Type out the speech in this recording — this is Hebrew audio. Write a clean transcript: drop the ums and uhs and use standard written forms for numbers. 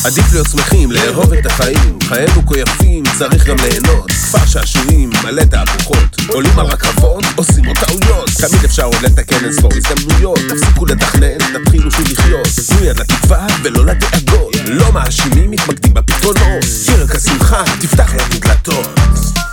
עדיף להיות שמחים, לאהוב את החיים. חיינו כה יפים, צריך גם ליהנות. כפר שעשועים, מלא תהפוכות. עולים על רכבות, עושים עוד טעויות. תמיד אפשר עוד לתקן אינספור הזדמנויות. תפסיקו לתכנן, תתחילו שוב לחיות. תנו יד לתקווה ולא לדאגות. לא מאשימים, מתמקדים בפתרונות. פרק השמחה, תפתח לנו דלתות.